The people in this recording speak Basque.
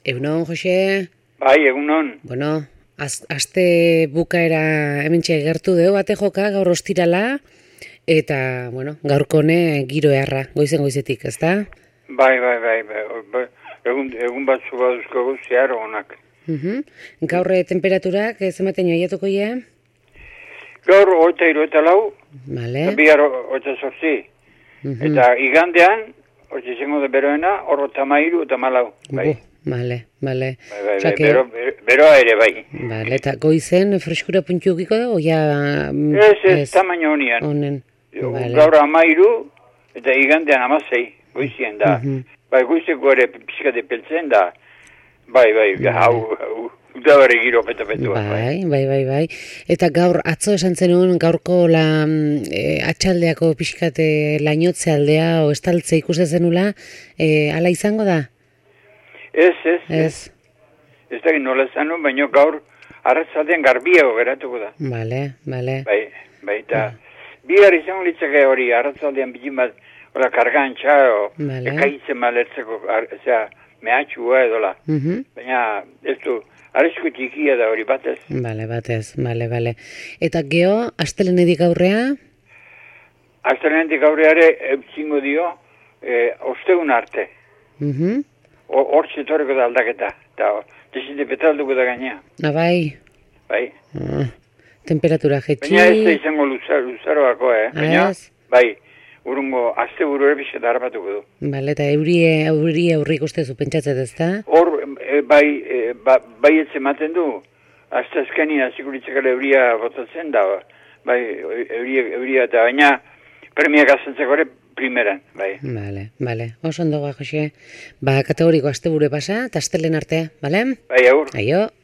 Egunon, Jose? Bai, egunon. Bueno, aste bukaera hementxe gertu deu bate joka, gaur ostirala, eta, bueno, gaurkone giro eharra, goizetik, ezta? Bai. Egun batzu baduzko zehar honak. Gaur temperaturak zenbaten joiatuko ja? Gaur 23 eta 4, Vale. bihar 28. Eta igandean, hori izango da beroena, 13 eta 14. Bai. Vale. Bai, beroa ere bai. Vale, eta goizen freskura puntu ukiko da, oia... Ez, tamaino honian. Honen, vale. Gaur 13 eta igandean 16, goizien da. Bai, goizeko ere pixkate peltzen da. Bai, hau, udabare giro peta-petua. Bai. Eta gaur, atzo esan zenuen, gaurko atxaldeako pixkate lainotze aldea, o estaltze ikusten zenula, ala izango da? Ez. Ez da nola zanu, baina gaur arratzaldean garbiago geratuko da. Vale. Bai, eta bihar izango litzake hori, arratzaldean bilin bat, hola kargantxa, ekaitzen malertzeko, mehatxua edola. Baina ez du, arrezko txikia da hori batez. Bale. Eta geho, astelenedik aurrea? Astelenedik aurreare, zingo dio, ostegun arte. Hor zetoreko da aldaketa, eta desinte petalduko da gainea. Bai. Temperatura jetxi. Baina ez da izango luzaroako, baina, bai, urungo azte buru ere pixka darapatuko du. Bale, eta eurie aurrik ustezu pentsatzet ez da? Hor, bai ez ematen du, azte azkeni azikuritzakala euria botatzen da, bai, euria eta baina premiak azentzeko ere primeran, bai. Bale. Oso ondo Jose. Kategoriko asteburu pasa, eta astelen arte, bale? Bai, aur. Aio.